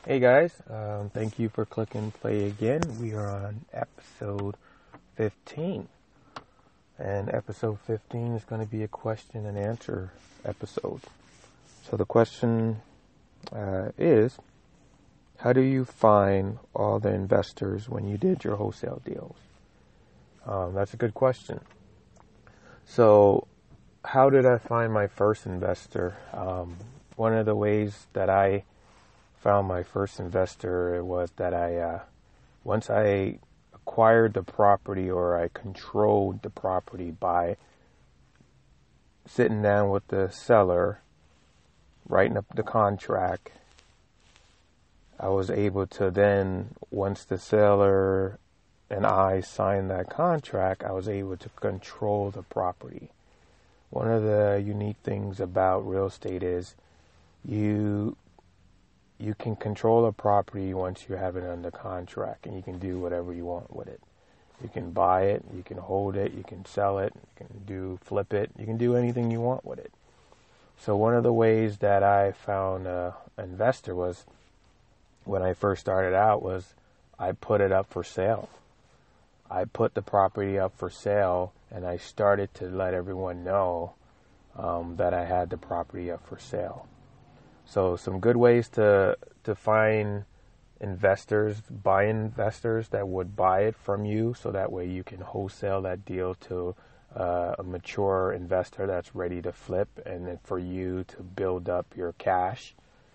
Hey guys, thank you for clicking play again. We are on episode 15, and episode 15 is going to be a question and answer episode. So the question is, how do you find all the investors when you did your wholesale deals? That's a good question. So how did I find my first investor? One of the ways that I found my first investor was that once I acquired the property, or I controlled the property by sitting down with the seller, writing up the contract, I was able to then, once the seller and I signed that contract, I was able to control the property. One of the unique things about real estate is you can control a property once you have it under contract, and you can do whatever you want with it. You can buy it, you can hold it, you can sell it, you can flip it, you can do anything you want with it. So one of the ways that I found an investor was, when I first started out, was I put it up for sale. I put the property up for sale, and I started to let everyone know that I had the property up for sale. So some good ways to find investors, buy investors that would buy it from you, so that way you can wholesale that deal to a mature investor that's ready to flip, and then for you to build up your cash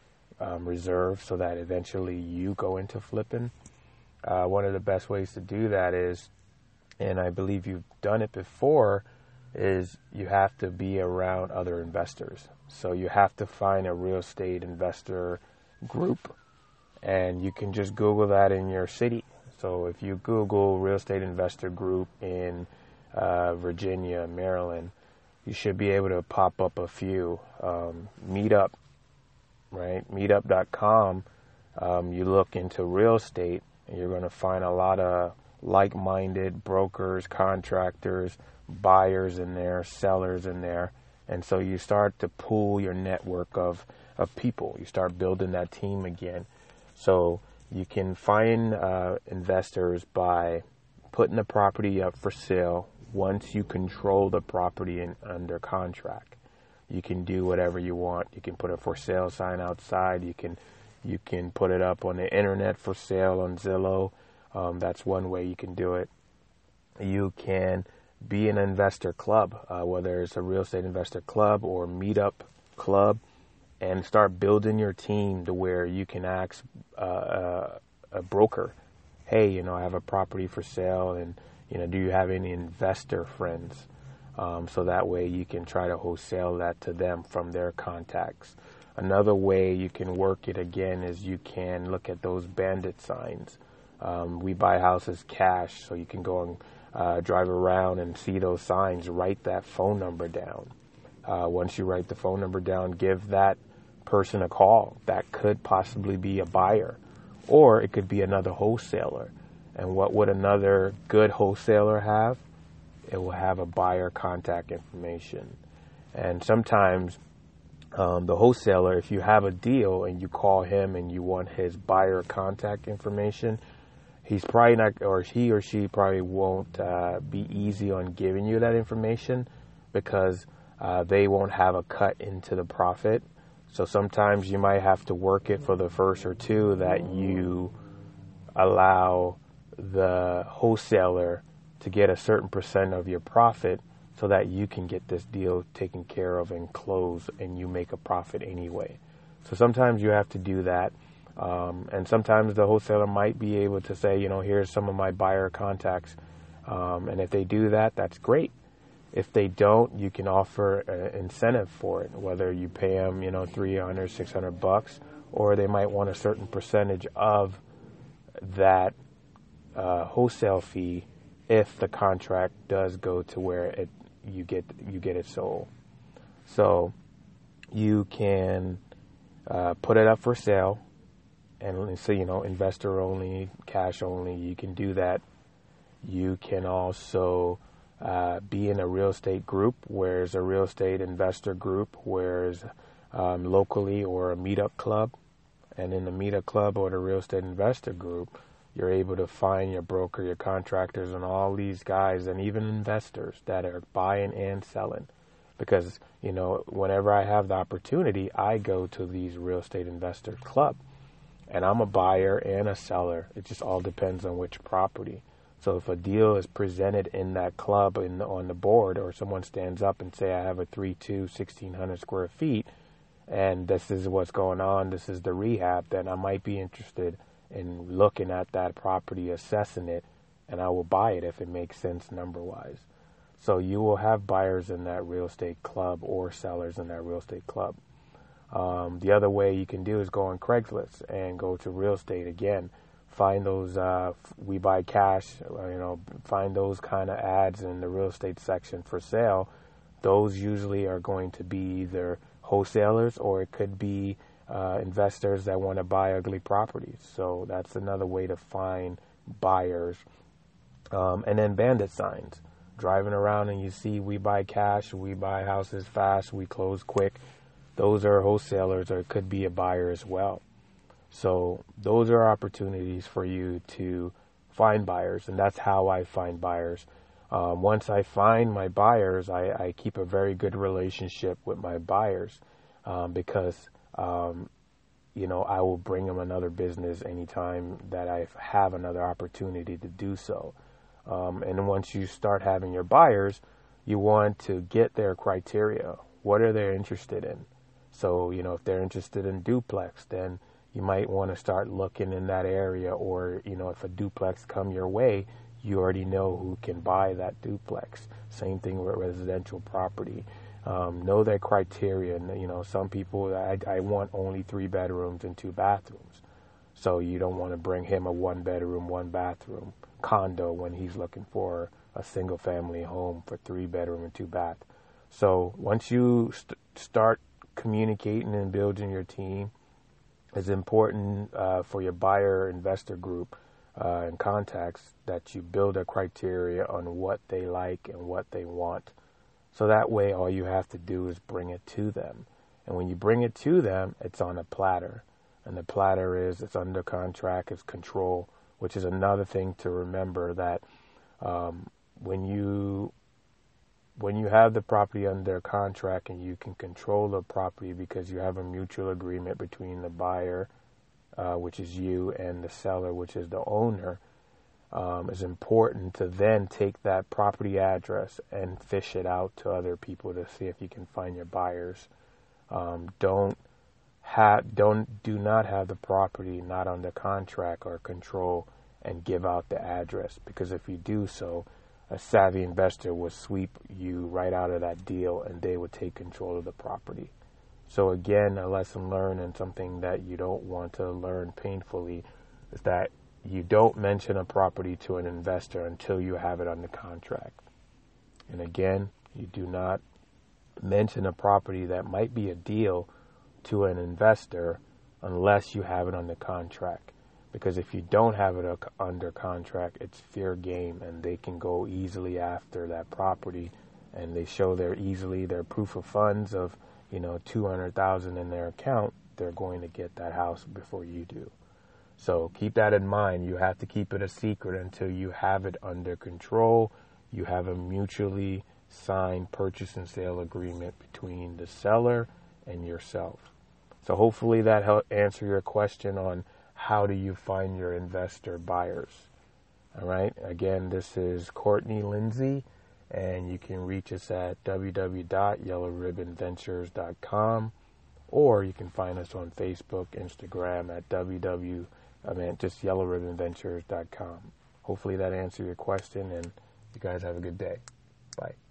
reserve so that eventually you go into flipping. One of the best ways to do that is, and I believe you've done it before, is you have to be around other investors. So you have to find a real estate investor group, and you can just Google that in your city. So if you Google real estate investor group in Virginia, Maryland, you should be able to pop up a few. Meetup, right? Meetup.com. You look into real estate, and you're going to find a lot of like-minded brokers, contractors, buyers in there, sellers in there. And so you start to pool your network of people. You start building that team again. So you can find investors by putting the property up for sale. Once you control the property under contract, you can do whatever you want. You can put a for sale sign outside. You can put it up on the internet for sale on Zillow. That's one way you can do it. You can be an investor club, whether it's a real estate investor club or meetup club, and start building your team to where you can ask a broker, hey, I have a property for sale, and do you have any investor friends? So that way you can try to wholesale that to them from their contacts. Another way you can work it again is you can look at those bandit signs. We buy houses cash, so you can go and drive around and see those signs. Write that phone number down. Once you write the phone number down, give that person a call. That could possibly be a buyer, or it could be another wholesaler. And what would another good wholesaler have? It will have a buyer contact information. And sometimes the wholesaler, if you have a deal and you call him and you want his buyer contact information, he's probably not, or he or she probably won't be easy on giving you that information, because they won't have a cut into the profit. So sometimes you might have to work it for the first or two that you allow the wholesaler to get a certain percent of your profit, so that you can get this deal taken care of and closed, and you make a profit anyway. So sometimes you have to do that. And sometimes the wholesaler might be able to say, here's some of my buyer contacts. And if they do that, that's great. If they don't, you can offer an incentive for it, whether you pay them, $300, $600, or they might want a certain percentage of that wholesale fee if the contract does go to where you get it sold. So you can put it up for sale. And so, investor only, cash only, you can do that. You can also be in a real estate group, where there's a real estate investor group, where locally, or a meetup club. And in the Meta Club or the Real Estate Investor Group, you're able to find your broker, your contractors, and all these guys, and even investors that are buying and selling. Because, whenever I have the opportunity, I go to these Real Estate Investor Club. And I'm a buyer and a seller. It just all depends on which property. So if a deal is presented in that club on the board, or someone stands up and say, I have a 3.2, 1,600 square feet, and this is what's going on, this is the rehab, then I might be interested in looking at that property, assessing it, and I will buy it if it makes sense number-wise. So you will have buyers in that real estate club or sellers in that real estate club. The other way you can do is go on Craigslist and go to real estate again. Find those We Buy Cash, find those kind of ads in the real estate section for sale. Those usually are going to be either wholesalers or it could be investors that want to buy ugly properties. So that's another way to find buyers. And then bandit signs. Driving around and you see We Buy Cash, we buy houses fast, we close quick. Those are wholesalers, or it could be a buyer as well. So those are opportunities for you to find buyers, and that's how I find buyers. Once I find my buyers, I keep a very good relationship with my buyers because, I will bring them another business anytime that I have another opportunity to do so. And once you start having your buyers, you want to get their criteria. What are they interested in? So, if they're interested in duplex, then you might want to start looking in that area. Or, if a duplex come your way, you already know who can buy that duplex. Same thing with residential property. Know their criteria. And, some people, I want only 3 bedrooms and 2 bathrooms. So you don't want to bring him a 1 bedroom, 1 bathroom condo when he's looking for a single family home for 3 bedroom and 2 bath. So once you start communicating and building your team, it's important for your buyer investor group and contacts that you build a criteria on what they like and what they want. So that way all you have to do is bring it to them. And when you bring it to them, it's on a platter. And the platter is, it's under contract, it's control, which is another thing to remember, that when you have the property under contract and you can control the property because you have a mutual agreement between the buyer, which is you, and the seller, which is the owner, it's important to then take that property address and fish it out to other people to see if you can find your buyers. Do not have the property not under contract or control and give out the address, because if you do so, a savvy investor will sweep you right out of that deal and they would take control of the property. So again, a lesson learned, and something that you don't want to learn painfully, is that you don't mention a property to an investor until you have it under contract. And again, you do not mention a property that might be a deal to an investor unless you have it under contract. Because if you don't have it under contract, it's fair game, and they can go easily after that property, and they show their proof of funds of, $200,000 in their account. They're going to get that house before you do. So keep that in mind. You have to keep it a secret until you have it under control. You have a mutually signed purchase and sale agreement between the seller and yourself. So hopefully that helped answer your question on how do you find your investor buyers. All right. Again, this is Courtney Lindsay, and you can reach us at www.yellowribbonventures.com, or you can find us on Facebook, Instagram at just yellowribbonventures.com. Hopefully that answered your question, and you guys have a good day. Bye.